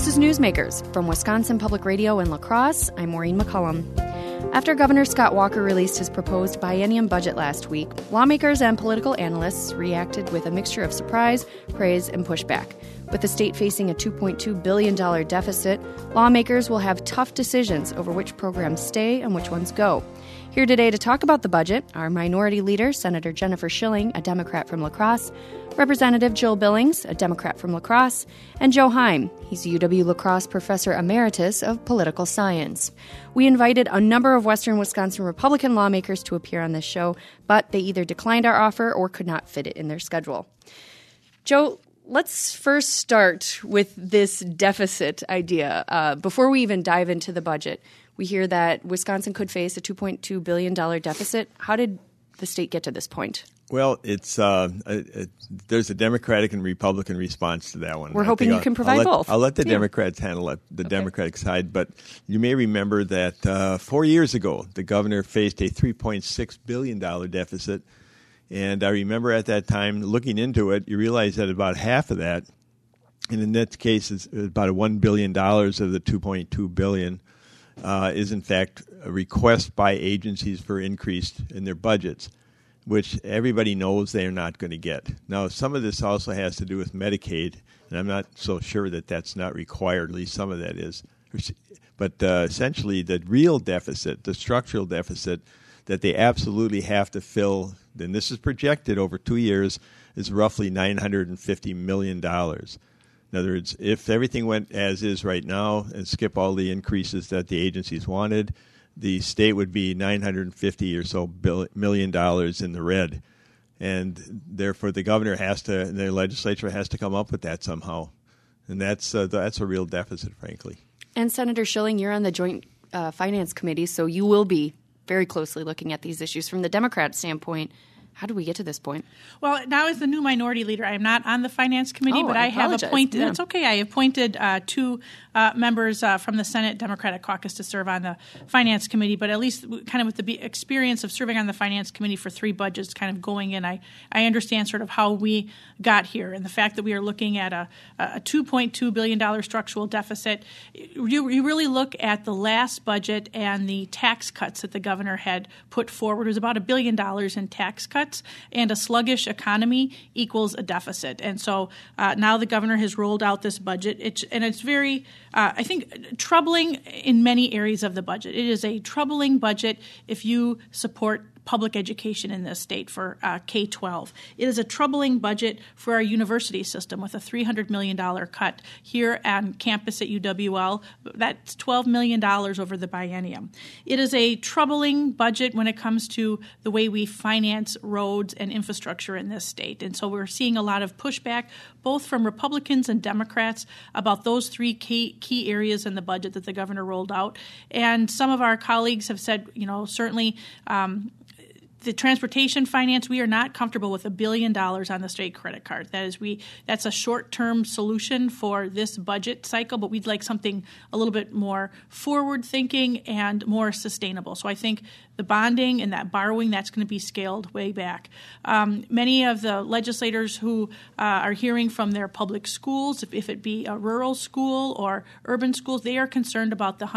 This is Newsmakers from Wisconsin Public Radio in La Crosse. I'm Maureen McCullum. After Governor Scott Walker released his proposed biennium budget last week, lawmakers and political analysts reacted with a mixture of surprise, praise, and pushback. With the state facing a $2.2 billion deficit, lawmakers will have tough decisions over which programs stay and which ones go. Here today to talk about the budget are Minority Leader Senator Jennifer Schilling, a Democrat from La Crosse, Representative Jill Billings, a Democrat from La Crosse, and Joe Heim. He's UW La Crosse Professor Emeritus of Political Science. We invited a number of Western Wisconsin Republican lawmakers to appear on this show, but they either declined our offer or could not fit it in their schedule. Joe, let's first start with this deficit idea. Before we even dive into the budget, we hear that Wisconsin could face a $2.2 billion deficit. How did the state get to this point? Well, it's there's a Democratic and Republican response to that one. We're hoping you can provide both. I'll let the Democrats handle it, the Democratic side. But you may remember that 4 years ago, the governor faced a $3.6 billion deficit. And I remember at that time, looking into it, you realize that about half of that, and in that case, it's about $1 billion of the $2.2 billion, is in fact a request by agencies for increase in their budgets, which everybody knows they're not going to get. Now, some of this also has to do with Medicaid, and I'm not so sure that that's not required, at least some of that is. But essentially, the real deficit, the structural deficit that they absolutely have to fill, and this is projected over 2 years, is roughly $950 million. In other words, if everything went as is right now and skip all the increases that the agencies wanted, the state would be $950 or so million in the red. And therefore, the governor the legislature has to come up with that somehow. And that's a real deficit, frankly. And Senator Schilling, you're on the Joint Finance Committee, so you will be very closely looking at these issues from the Democrat standpoint. How did we get to this point? Well, now as the new minority leader, I am not on the Finance Committee, but I have appointed. Yeah. It's okay. I appointed two members from the Senate Democratic Caucus to serve on the Finance Committee. But at least, kind of with the experience of serving on the Finance Committee for 3 budgets, kind of going in, I understand sort of how we got here, and the fact that we are looking at a $2.2 billion structural deficit. You really look at the last budget and the tax cuts that the governor had put forward. It was about $1 billion in tax cuts. And a sluggish economy equals a deficit. And so now the governor has rolled out this budget. It's very, I think, troubling in many areas of the budget. It is a troubling budget if you support public education in this state for K-12. It is a troubling budget for our university system with a $300 million cut here on campus at UWL. That's $12 million over the biennium. It is a troubling budget when it comes to the way we finance roads and infrastructure in this state. And so we're seeing a lot of pushback both from Republicans and Democrats about those 3 key areas in the budget that the governor rolled out. And some of our colleagues have said, certainly the transportation finance, we are not comfortable with $1 billion on the state credit card. That's a short-term solution for this budget cycle, but we'd like something a little bit more forward-thinking and more sustainable. So I think the bonding and that borrowing, that's going to be scaled way back. Many of the legislators who are hearing from their public schools, if it be a rural school or urban schools, they are concerned about the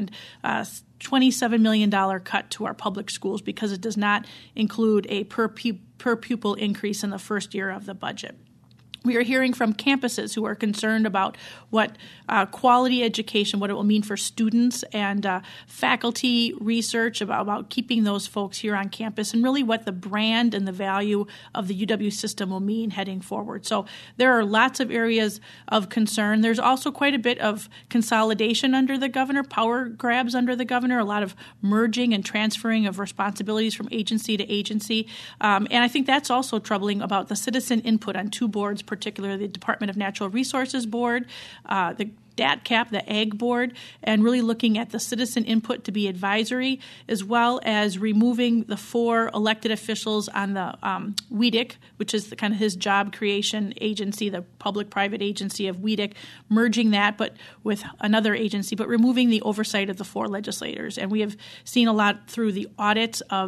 $127 million cut to our public schools because it does not include a per pupil increase in the first year of the budget. We are hearing from campuses who are concerned about what quality education, what it will mean for students and faculty research about keeping those folks here on campus, and really what the brand and the value of the UW system will mean heading forward. So there are lots of areas of concern. There's also quite a bit of consolidation under the governor, power grabs under the governor, a lot of merging and transferring of responsibilities from agency to agency. And I think that's also troubling about the citizen input on 2 boards, particularly the Department of Natural Resources Board, the DATCAP, the Ag Board, and really looking at the citizen input to be advisory, as well as removing the 4 elected officials on the WEDC, which is kind of his job creation agency, the public-private agency of WEDC, merging that but with another agency, but removing the oversight of the 4 legislators. And we have seen a lot through the audits of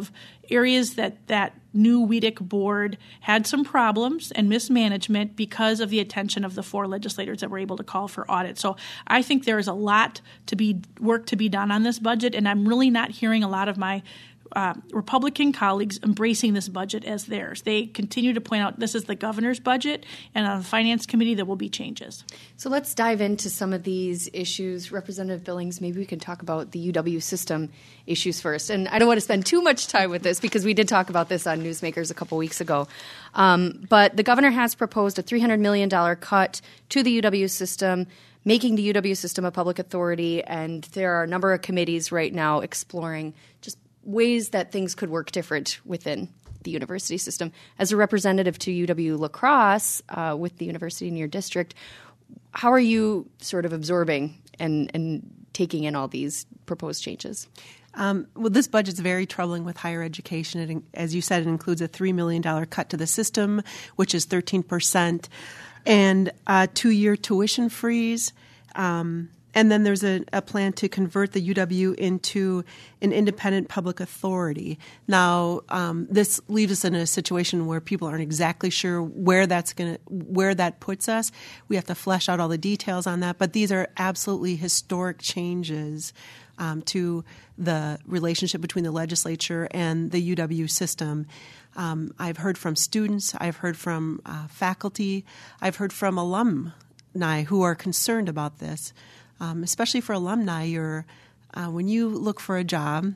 areas that new WEDC board had some problems and mismanagement because of the attention of the 4 legislators that were able to call for audit. So I think there is a lot work to be done on this budget, and I'm really not hearing a lot of my Republican colleagues embracing this budget as theirs. They continue to point out this is the governor's budget, and on the Finance Committee there will be changes. So let's dive into some of these issues. Representative Billings, maybe we can talk about the UW system issues first. And I don't want to spend too much time with this because we did talk about this on Newsmakers a couple weeks ago. But the governor has proposed a $300 million cut to the UW system, making the UW system a public authority, and there are a number of committees right now exploring just ways that things could work different within the university system. As a representative to UW La Crosse with the university in your district, how are you sort of absorbing and taking in all these proposed changes? Well, this budget's very troubling with higher education. As you said, it includes a $3 million cut to the system, which is 13%, and a 2-year tuition freeze. And then there's a plan to convert the UW into an independent public authority. Now, this leaves us in a situation where people aren't exactly sure where that puts us. We have to flesh out all the details on that. But these are absolutely historic changes to the relationship between the legislature and the UW system. I've heard from students. I've heard from faculty. I've heard from alumni who are concerned about this. Especially for alumni, when you look for a job,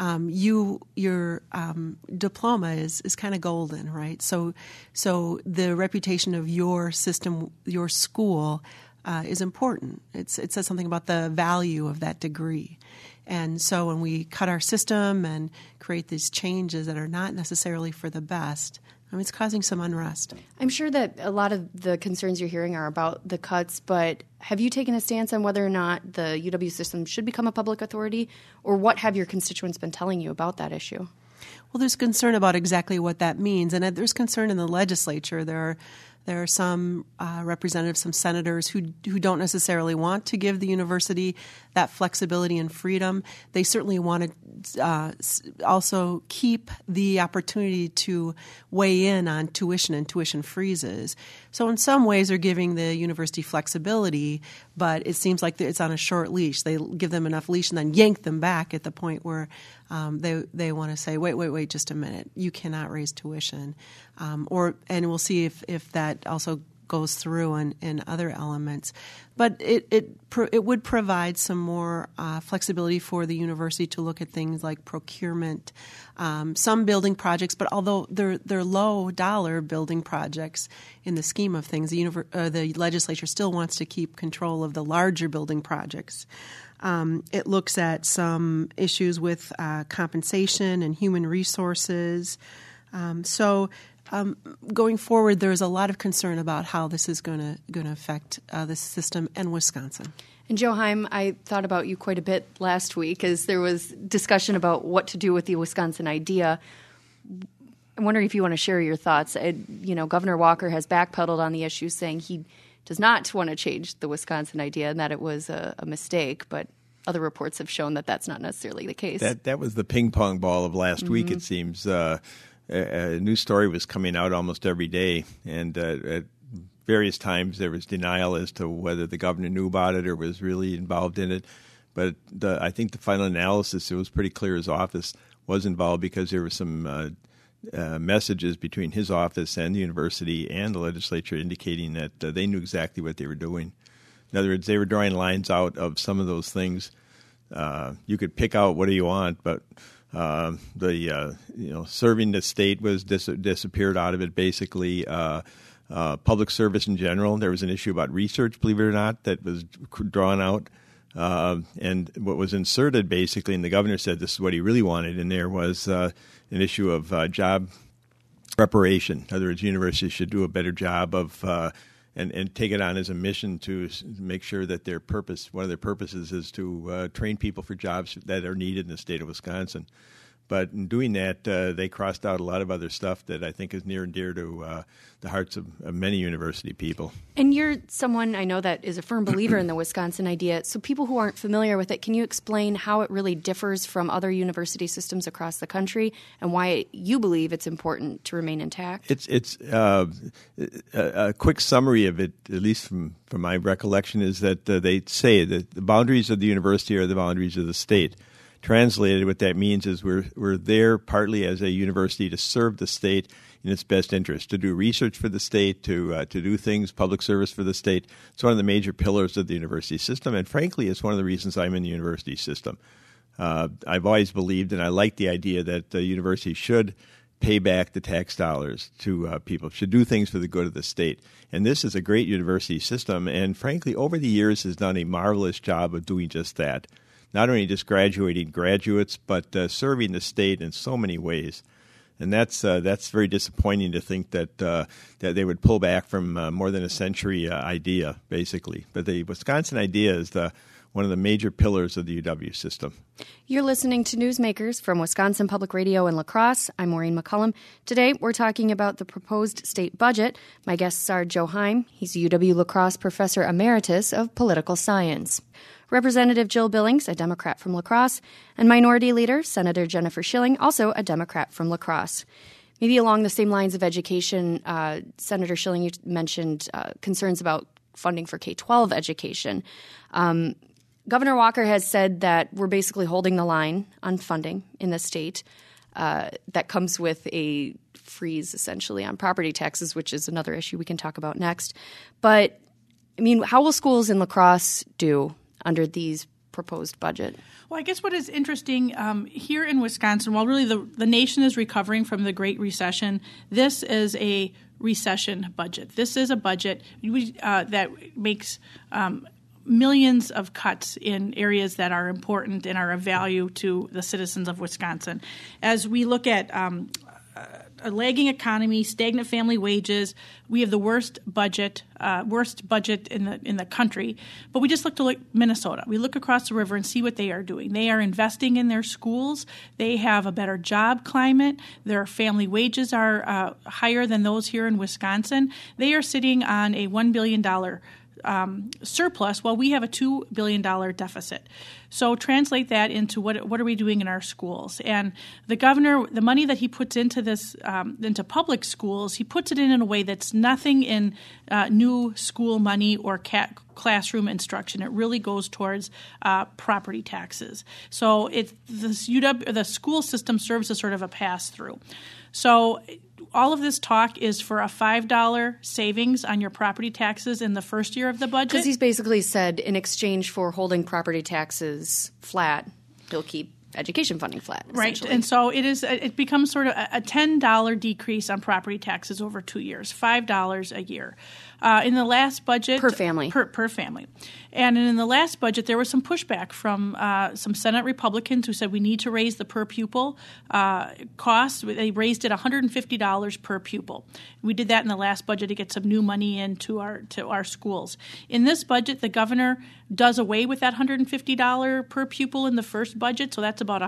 your diploma is kind of golden, right? So the reputation of your system, your school, is important. It says something about the value of that degree. And so when we cut our system and create these changes that are not necessarily for the best, it's causing some unrest. I'm sure that a lot of the concerns you're hearing are about the cuts, but have you taken a stance on whether or not the UW system should become a public authority, or what have your constituents been telling you about that issue? Well, there's concern about exactly what that means, and there's concern in the legislature. There are some representatives, some senators who don't necessarily want to give the university that flexibility and freedom. They certainly want to also keep the opportunity to weigh in on tuition and tuition freezes. So in some ways they're giving the university flexibility, but it seems like it's on a short leash. They give them enough leash and then yank them back at the point where they want to say, wait, just a minute. You cannot raise tuition. And we'll see if that also goes through in other elements. But it would provide some more flexibility for the university to look at things like procurement, some building projects. But although they're low dollar building projects in the scheme of things, the legislature still wants to keep control of the larger building projects. It looks at some issues with compensation and human resources. Going forward, there's a lot of concern about how this is going to affect this system and Wisconsin. And Joe Heim, I thought about you quite a bit last week as there was discussion about what to do with the Wisconsin idea. I'm wondering if you want to share your thoughts. Governor Walker has backpedaled on the issue, saying he does not want to change the Wisconsin idea and that it was a mistake, but other reports have shown that that's not necessarily the case. That was the ping pong ball of last week, it seems. A new story was coming out almost every day, and at various times there was denial as to whether the governor knew about it or was really involved in it. But I think the final analysis, it was pretty clear his office was involved because there were some messages between his office and the university and the legislature indicating that they knew exactly what they were doing. In other words, they were drawing lines out of some of those things. You could pick out what do you want, but serving the state was disappeared out of it. Basically, public service in general. There was an issue about research, believe it or not, that was drawn out. And what was inserted, basically, and the governor said this is what he really wanted in there, was an issue of job preparation. In other words, universities should do a better job of and take it on as a mission to make sure that one of their purposes is to train people for jobs that are needed in the state of Wisconsin. But in doing that, they crossed out a lot of other stuff that I think is near and dear to the hearts of many university people. And you're someone I know that is a firm believer in the Wisconsin idea. So people who aren't familiar with it, can you explain how it really differs from other university systems across the country and why you believe it's important to remain intact? It's a quick summary of it, at least from my recollection, is that they say that the boundaries of the university are the boundaries of the state. Translated, what that means is we're there partly as a university to serve the state in its best interest, to do research for the state, to do things, public service for the state. It's one of the major pillars of the university system, and frankly, it's one of the reasons I'm in the university system. I've always believed, and I like the idea that the university should pay back the tax dollars to people, should do things for the good of the state. And this is a great university system, and frankly, over the years has done a marvelous job of doing just that. Not only just graduating graduates, but serving the state in so many ways. And that's very disappointing to think that they would pull back from more than a century idea, basically. But the Wisconsin idea is one of the major pillars of the UW system. You're listening to Newsmakers from Wisconsin Public Radio in La Crosse. I'm Maureen McCullum. Today, we're talking about the proposed state budget. My guests are Joe Heim. He's UW La Crosse Professor Emeritus of Political Science. Representative Jill Billings, a Democrat from La Crosse, and Minority Leader Senator Jennifer Schilling, also a Democrat from La Crosse. Maybe along the same lines of education, Senator Schilling, you mentioned concerns about funding for K-12 education. Governor Walker has said that we're basically holding the line on funding in the state. That comes with a freeze, essentially, on property taxes, which is another issue we can talk about next. But, I mean, how will schools in La Crosse do under these proposed budget? Well, I guess what is interesting here in Wisconsin, while really the nation is recovering from the Great Recession, this is a recession budget. This is a budget that makes millions of cuts in areas that are important and are of value to the citizens of Wisconsin. As we look at a lagging economy, stagnant family wages, we have the worst budget in the country. But we just look to Minnesota. We look across the river and see what they are doing. They are investing in their schools. They have a better job climate. Their family wages are higher than those here in Wisconsin. They are sitting on a $1 billion surplus while we have a $2 billion deficit. So translate that into what are we doing in our schools? And the governor, the money that he puts into this, into public schools, he puts it in a way that's nothing in new school money or classroom instruction. It really goes towards property taxes. So the school system serves as sort of a pass-through. So all of this talk is for a $5 savings on your property taxes in the first year of the budget. Because he's basically said in exchange for holding property taxes flat, he'll keep education funding flat. Right. And so it becomes sort of a $10 decrease on property taxes over 2 years, $5 a year. In the last budget, per family. Per family. And in the last budget, there was some pushback from some Senate Republicans who said we need to raise the per pupil cost. They raised it $150 per pupil. We did that in the last budget to get some new money into our schools. In this budget, the governor does away with that $150 per pupil in the first budget, so that's about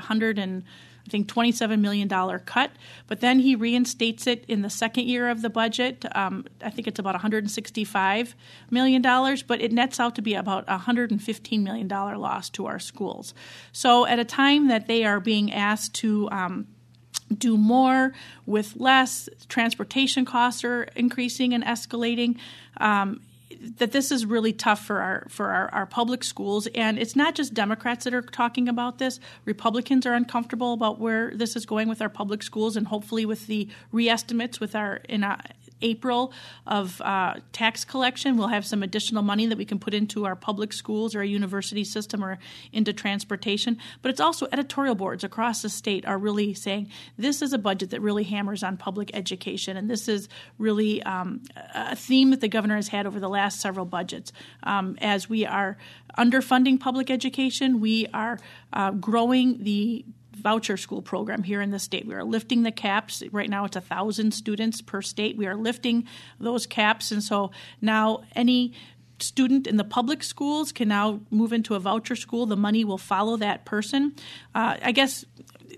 $27 million cut, but then he reinstates it in the second year of the budget. I think it's about $165 million, but it nets out to be about $115 million loss to our schools. So at a time that they are being asked to do more with less, transportation costs are increasing and escalating, that this is really tough for our public schools. And it's not just Democrats that are talking about this. Republicans are uncomfortable about where this is going with our public schools, and hopefully with the re-estimates in April of tax collection, we'll have some additional money that we can put into our public schools or our university system or into transportation. But it's also editorial boards across the state are really saying this is a budget that really hammers on public education, and this is really a theme that the governor has had over the last several budgets. As we are underfunding public education, we are growing the voucher school program here in the state. We are lifting the caps. Right now it's 1,000 students per state. We are lifting those caps, and so now any student in the public schools can now move into a voucher school. The money will follow that person. I guess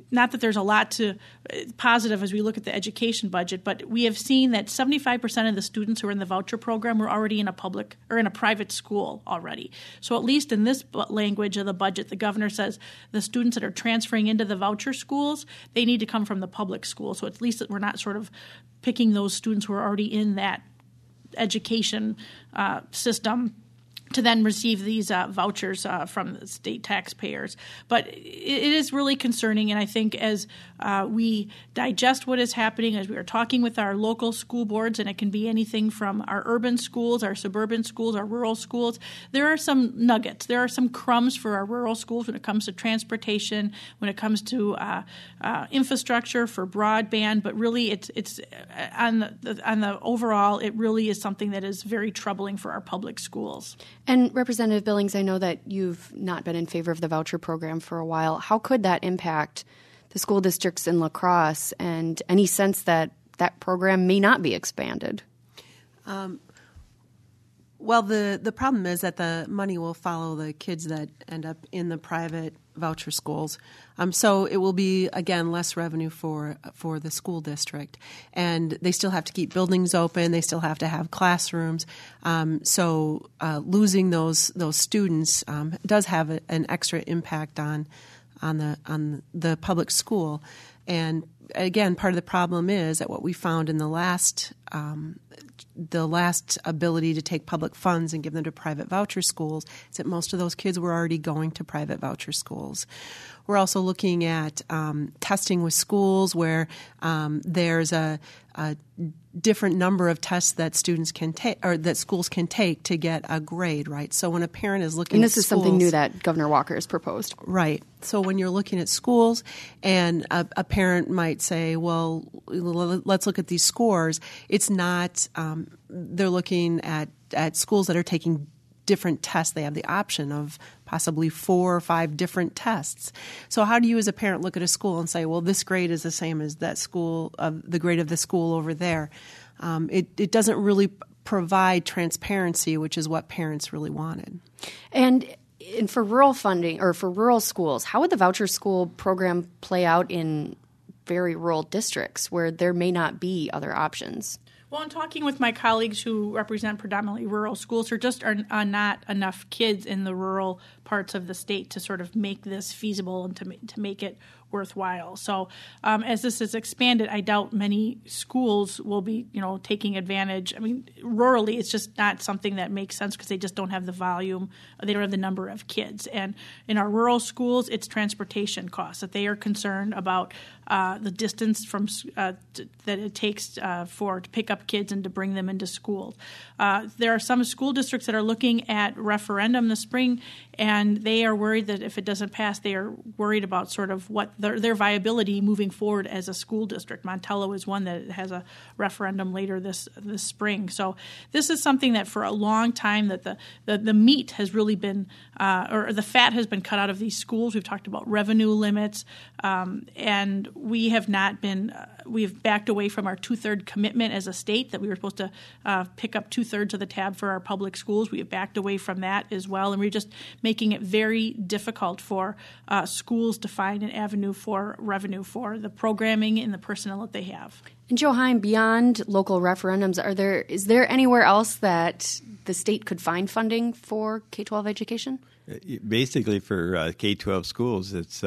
not that there's a lot to positive as we look at the education budget, but we have seen that 75% of the students who are in the voucher program were already in a public or in a private school already. So at least in this language of the budget, the governor says the students that are transferring into the voucher schools, they need to come from the public school. So at least we're not sort of picking those students who are already in that education system to then receive these vouchers from the state taxpayers. But it is really concerning, and I think as we digest what is happening, as we are talking with our local school boards, and it can be anything from our urban schools, our suburban schools, our rural schools, there are some nuggets. There are some crumbs for our rural schools when it comes to transportation, when it comes to infrastructure for broadband, but really it's on the overall, it really is something that is very troubling for our public schools. And Representative Billings, I know that you've not been in favor of the voucher program for a while. How could that impact the school districts in La Crosse, and any sense that that program may not be expanded? Well, the problem is that the money will follow the kids that end up in the private voucher schools. So it will be, again, less revenue for the school district. And they still have to keep buildings open. They still have to have classrooms. So losing those students does have an extra impact on the public school. And again, part of the problem is that what we found in the last ability to take public funds and give them to private voucher schools is that most of those kids were already going to private voucher schools. We're also looking at testing with schools where there's a different number of tests that students can take or that schools can take to get a grade, right? So when a parent is looking at schools, and this is something new that Governor Walker has proposed. Right. So when you're looking at schools and a parent might say, well, let's look at these scores, it's not they're looking at schools that are taking different tests. They have the option of possibly 4 or 5 different tests. So how do you as a parent look at a school and say, well, this grade is the same as that school, the grade of the school over there? It doesn't really provide transparency, which is what parents really wanted. And for rural funding or for rural schools, how would the voucher school program play out in very rural districts where there may not be other options? Well, in talking with my colleagues who represent predominantly rural schools, there just are not enough kids in the rural parts of the state to sort of make this feasible and to make it worthwhile. So as this is expanded, I doubt many schools will be, taking advantage. I mean, rurally, it's just not something that makes sense because they just don't have the volume. They don't have the number of kids. And in our rural schools, it's transportation costs that they are concerned about the distance from that it takes to pick up kids and to bring them into school. There are some school districts that are looking at referendum this spring, and they are worried that if it doesn't pass, they are worried about sort of what their viability moving forward as a school district. Montello is one that has a referendum later this spring. So this is something that for a long time that the meat has really been or the fat has been cut out of these schools. We've talked about revenue limits, and we have not been we've backed away from our 2/3 commitment as a state that we were supposed to pick up 2/3 of the tab for our public schools. We have backed away from that as well, and we're just making it very difficult for schools to find an avenue for revenue for the programming and the personnel that they have. And Joe Heim, beyond local referendums, is there anywhere else that the state could find funding for K-12 education? Basically, for K-12 schools, it's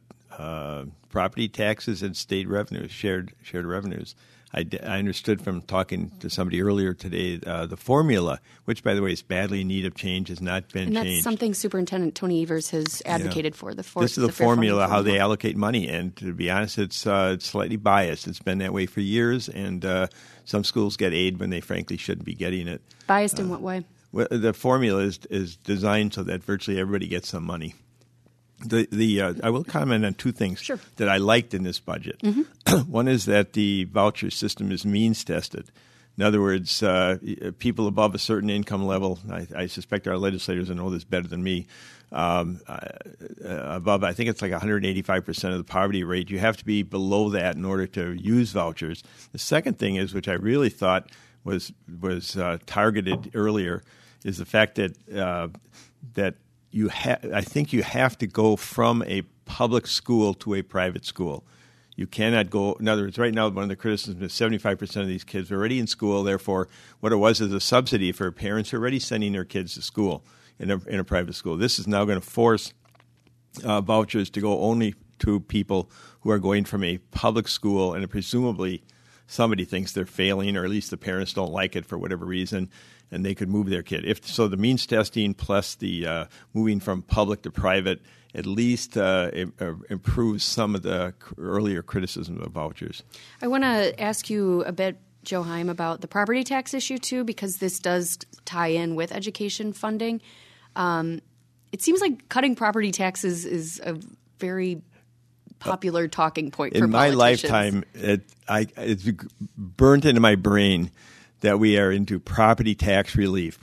property taxes and state revenues, shared revenues. I understood from talking to somebody earlier today, the formula, which, by the way, is badly in need of change, has not been changed. And that's something Superintendent Tony Evers has advocated for. This is the formula, how they allocate money. And to be honest, it's slightly biased. It's been that way for years, and some schools get aid when they frankly shouldn't be getting it. Biased in what way? Well, the formula is designed so that virtually everybody gets some money. I will comment on 2 things that I liked in this budget. Mm-hmm. One is that the voucher system is means tested. In other words, people above a certain income level, I suspect our legislators will know this better than me, above, I think it's like 185% of the poverty rate, you have to be below that in order to use vouchers. The second thing is, which I really thought was targeted earlier, is the fact that I think you have to go from a public school to a private school. You cannot go. In other words, right now, one of the criticisms is 75% of these kids are already in school. Therefore, what it was is a subsidy for parents who are already sending their kids to school in a private school. This is now going to force vouchers to go only to people who are going from a public school, and presumably somebody thinks they're failing, or at least the parents don't like it for whatever reason, and they could move their kid. If so, the means testing plus the moving from public to private at least improves some of the earlier criticism of vouchers. I want to ask you a bit, Joe Heim, about the property tax issue too, because this does tie in with education funding. It seems like cutting property taxes is a very popular talking point for politicians. In my lifetime, it's burnt into my brain that we are into property tax relief.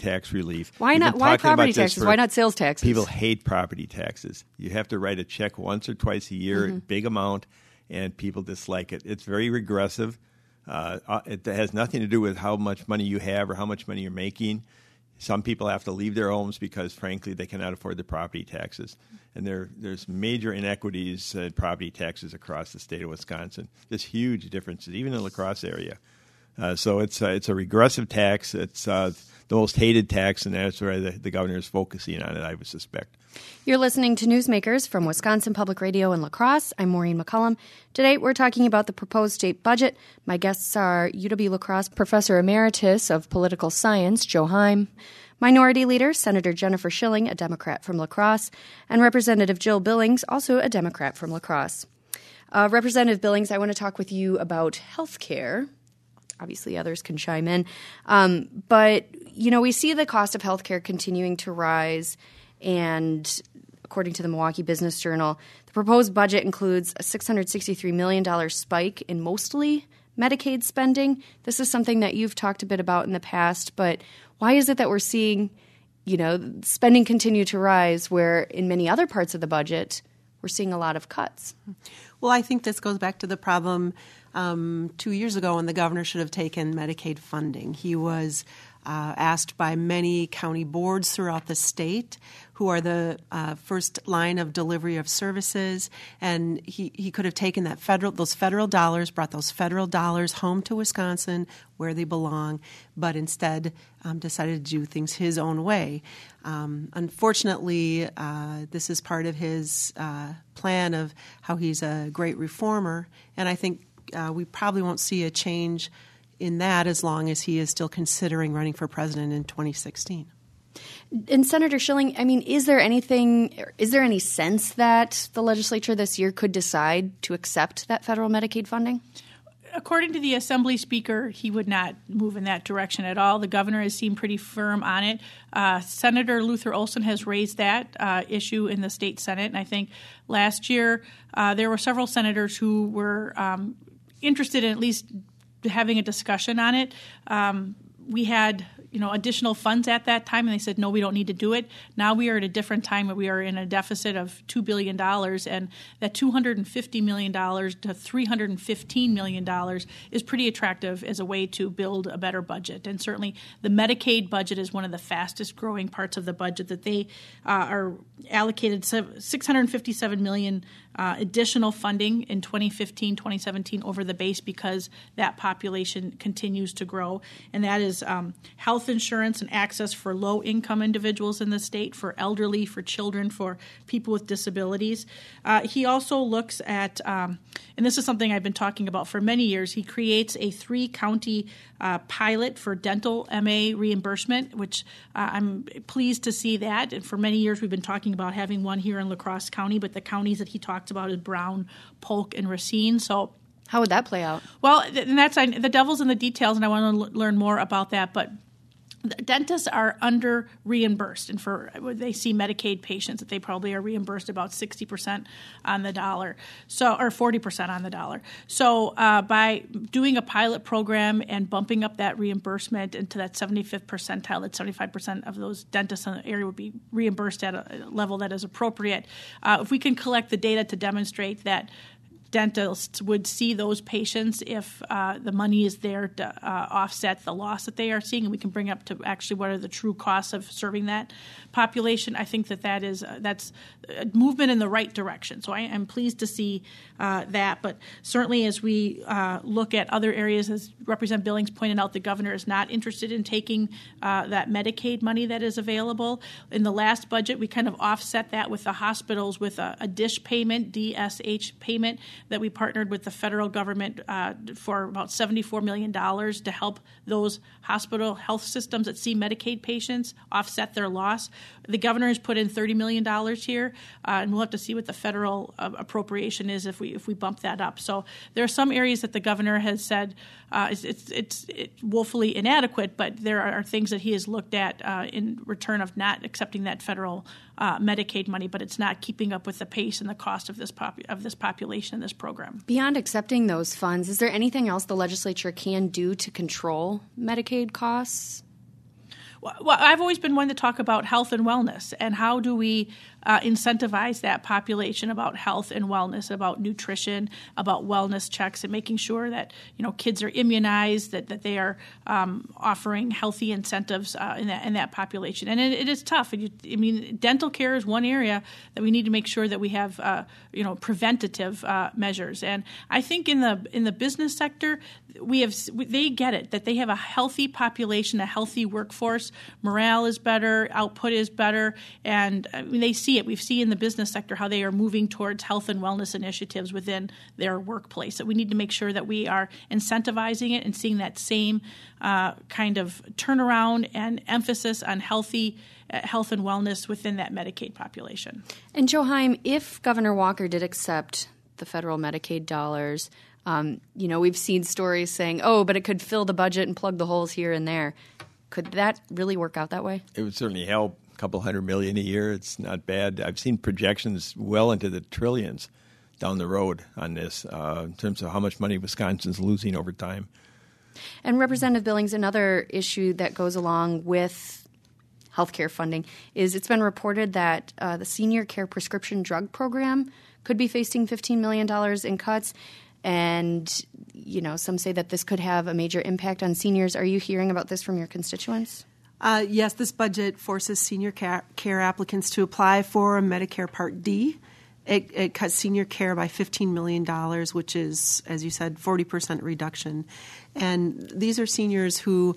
Why not? Why property taxes? Why not sales taxes? People hate property taxes. You have to write a check once or twice a year, big amount, and people dislike it. It's very regressive. It has nothing to do with how much money you have or how much money you're making. Some people have to leave their homes because, frankly, they cannot afford the property taxes. And there's major inequities in property taxes across the state of Wisconsin. There's huge differences, even in the La Crosse area. So it's a regressive tax. It's the most hated tax, and that's where the governor is focusing on it, I would suspect. You're listening to Newsmakers from Wisconsin Public Radio in La Crosse. I'm Maureen McCullum. Today we're talking about the proposed state budget. My guests are UW-La Crosse Professor Emeritus of Political Science, Joe Heim, Minority Leader Senator Jennifer Schilling, a Democrat from La Crosse, and Representative Jill Billings, also a Democrat from La Crosse. Representative Billings, I want to talk with you about health care. Obviously, others can chime in. But, we see the cost of healthcare continuing to rise. And according to the Milwaukee Business Journal, the proposed budget includes a $663 million spike in mostly Medicaid spending. This is something that you've talked a bit about in the past. But why is it that we're seeing, spending continue to rise where in many other parts of the budget we're seeing a lot of cuts? Well, I think this goes back to the problem 2 years ago when the governor should have taken Medicaid funding. He was asked by many county boards throughout the state, who are the first line of delivery of services, and he could have taken those federal dollars, brought those federal dollars home to Wisconsin where they belong, but instead decided to do things his own way. Unfortunately, this is part of his plan of how he's a great reformer, and I think we probably won't see a change in that as long as he is still considering running for president in 2016. And Senator Schilling, is there any sense that the legislature this year could decide to accept that federal Medicaid funding? According to the Assembly Speaker, he would not move in that direction at all. The governor has seemed pretty firm on it. Senator Luther Olson has raised that issue in the state Senate, and I think last year there were several senators who were interested in at least having a discussion on it. We had additional funds at that time, and they said, no, we don't need to do it. Now we are at a different time. We are in a deficit of $2 billion, and that $250 million to $315 million is pretty attractive as a way to build a better budget. And certainly the Medicaid budget is one of the fastest growing parts of the budget that they are allocated $657 million additional funding in 2015, 2017 over the base because that population continues to grow. And that is health insurance and access for low-income individuals in the state, for elderly, for children, for people with disabilities. He also looks at, and this is something I've been talking about for many years, he creates a 3-county pilot for dental MA reimbursement, which I'm pleased to see that. And for many years we've been talking about having one here in La Crosse County, but the counties that he talked about is Brown, Polk, and Racine. So how would that play out? Well, and that's the devil's in the details, and I want to learn more about that. But dentists are under reimbursed, and they see Medicaid patients that they probably are reimbursed about 60% on the dollar, or 40% on the dollar. So by doing a pilot program and bumping up that reimbursement into that 75th percentile, that 75% of those dentists in the area would be reimbursed at a level that is appropriate. If we can collect the data to demonstrate that dentists would see those patients if the money is there to offset the loss that they are seeing, and we can bring up to actually what are the true costs of serving that population. I think that's a movement in the right direction. So I am pleased to see that. But certainly as we look at other areas, as Representative Billings pointed out, the governor is not interested in taking that Medicaid money that is available. In the last budget, we kind of offset that with the hospitals with a DSH payment, DSH payment, that we partnered with the federal government for about $74 million to help those hospital health systems that see Medicaid patients offset their loss. The governor has put in $30 million here, and we'll have to see what the federal appropriation is if we bump that up. So there are some areas that the governor has said it's woefully inadequate, but there are things that he has looked at in return of not accepting that federal Medicaid money, but it's not keeping up with the pace and the cost of this population in this program. Beyond accepting those funds, is there anything else the legislature can do to control Medicaid costs? Well, I've always been one to talk about health and wellness, and how do we incentivize that population about health and wellness, about nutrition, about wellness checks, and making sure that kids are immunized, that they are offering healthy incentives in that population. And it is tough. Dental care is one area that we need to make sure that we have preventative measures. And I think in the business sector, they get it, that they have a healthy population, a healthy workforce. Morale is better, output is better, and they see it. We see in the business sector how they are moving towards health and wellness initiatives within their workplace. That we need to make sure that we are incentivizing it and seeing that same kind of turnaround and emphasis on health and wellness within that Medicaid population. And Joe Heim, if Governor Walker did accept the federal Medicaid dollars, we've seen stories saying, but it could fill the budget and plug the holes here and there. Could that really work out that way? It would certainly help. A couple $100 million a year, it's not bad. I've seen projections well into the trillions down the road on this in terms of how much money Wisconsin's losing over time. And Representative Billings, another issue that goes along with healthcare funding is it's been reported that the Senior Care Prescription Drug Program could be facing $15 million in cuts. And, some say that this could have a major impact on seniors. Are you hearing about this from your constituents? Yes, this budget forces senior care applicants to apply for a Medicare Part D. It cuts senior care by $15 million, which is, as you said, 40% reduction. And these are seniors who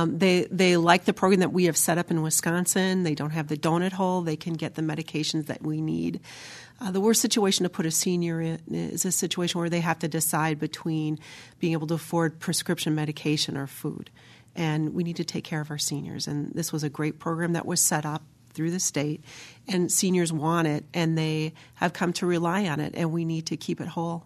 they like the program that we have set up in Wisconsin. They don't have the donut hole. They can get the medications that we need. The worst situation to put a senior in is a situation where they have to decide between being able to afford prescription medication or food. And we need to take care of our seniors. And this was a great program that was set up through the state, and seniors want it, and they have come to rely on it, and we need to keep it whole.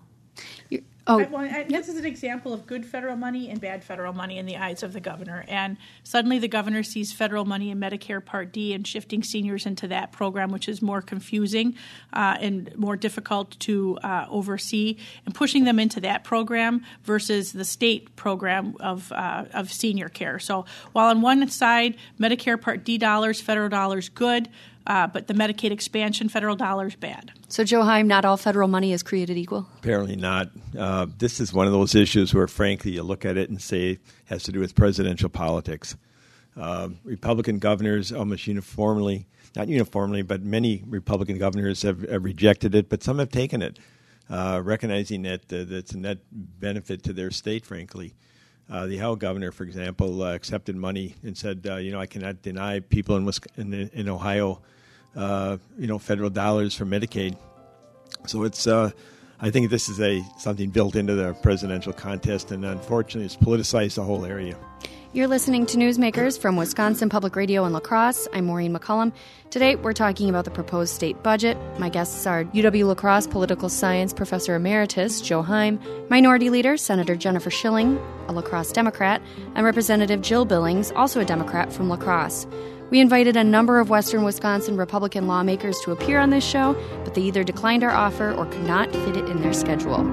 This is an example of good federal money and bad federal money in the eyes of the governor. And suddenly the governor sees federal money in Medicare Part D and shifting seniors into that program, which is more confusing and more difficult to oversee, and pushing them into that program versus the state program of senior care. So while on one side, Medicare Part D dollars, federal dollars, good, but the Medicaid expansion, federal dollars, bad. So, Joe Heim, not all federal money is created equal? Apparently not. This is one of those issues where, frankly, you look at it and say it has to do with presidential politics. Republican governors almost uniformly, not uniformly, but many Republican governors have rejected it, but some have taken it, recognizing that it's a net benefit to their state, frankly. The Ohio governor, for example, accepted money and said, I cannot deny people in Ohio, federal dollars for Medicaid. So it's, I think this is something built into the presidential contest, and unfortunately, it's politicized the whole area. You're listening to Newsmakers from Wisconsin Public Radio in La Crosse. I'm Maureen McCullum. Today, we're talking about the proposed state budget. My guests are UW-La Crosse Political Science Professor Emeritus Joe Heim, Minority Leader Senator Jennifer Schilling, a La Crosse Democrat, and Representative Jill Billings, also a Democrat from La Crosse. We invited a number of Western Wisconsin Republican lawmakers to appear on this show, but they either declined our offer or could not fit it in their schedule.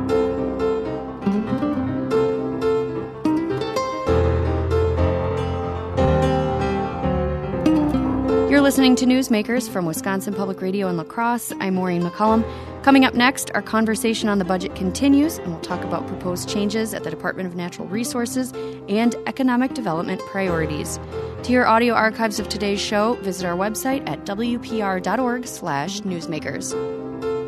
You're listening to Newsmakers from Wisconsin Public Radio in La Crosse. I'm Maureen McCullum. Coming up next, our conversation on the budget continues, and we'll talk about proposed changes at the Department of Natural Resources and economic development priorities. To hear audio archives of today's show, visit our website at wpr.org/newsmakers.